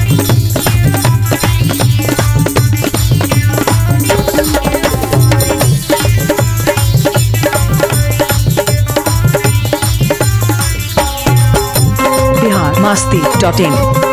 masti.in.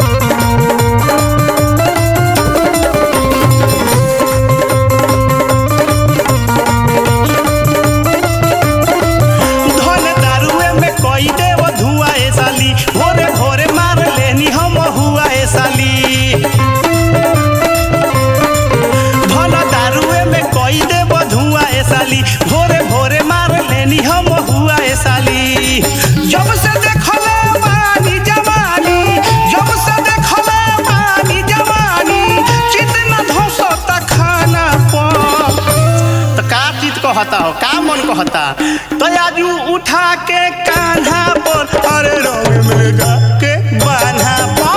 भोरे भोरे मार लेनी हम हुआ ए साली जब से देखले बानी जवानी जब से देखले बानी जवानी कितना धोसता खाना पर तो का चीज कहता हो का मन कहता तो आजू उठा के कान्हा पर अरे रंग में गा के बान्हा पर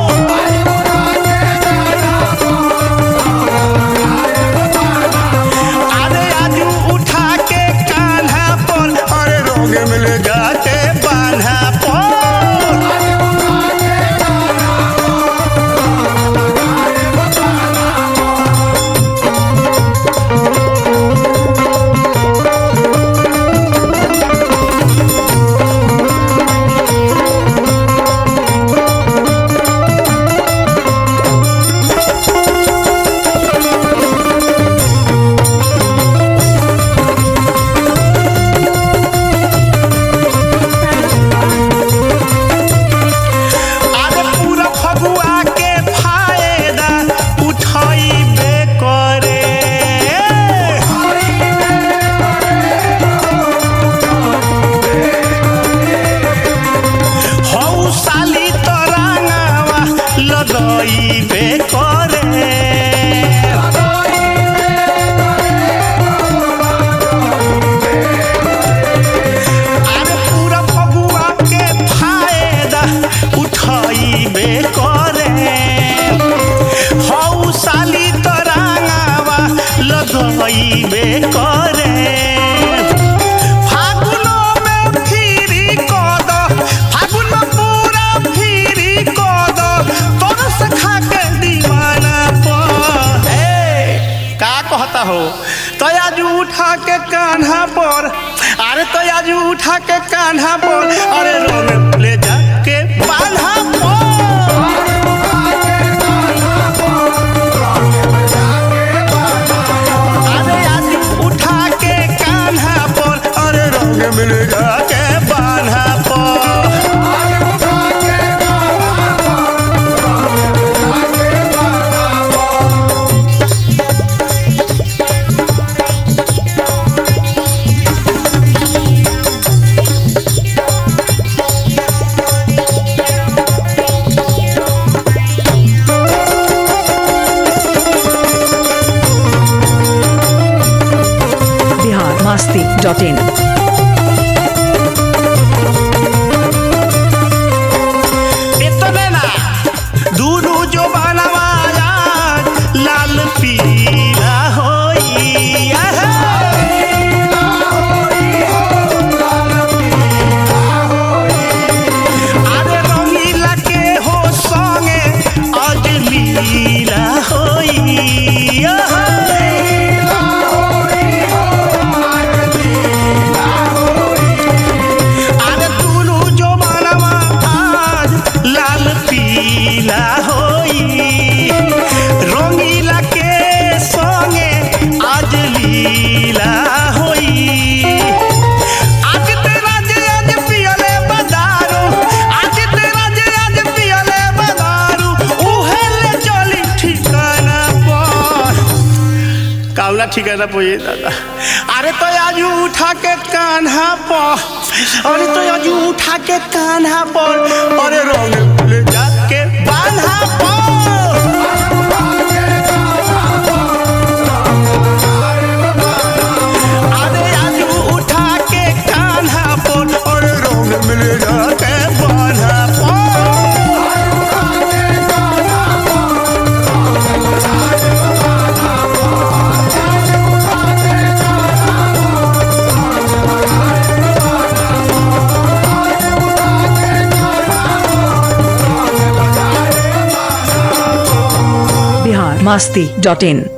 हो तो आज उठा के कान्हा पर अरे तो आज उठा के कान्हा पर अरे रंग ले जाके बान्हा अरे आज उठा के कान्हा पर अरे रंग ले जाके बान्हा masti.in. इतने ना दूरू जो बनवाया लाल पीला होई अरे रंगीला के हो संगे आज लीला होई रंगीला के संगे आज लीला होई आज तेरा जे आज पियले बदारू आज तेरा जे आज पियले बदारू उहे ले चली ठिकाना पर कावला ठिकाना पोए दादा अरे तो आज उठा के कान्हा पर अरे तो आज उठा के कान्हा पर अरे रंग ले जाके बान्हा पर biharmasti.in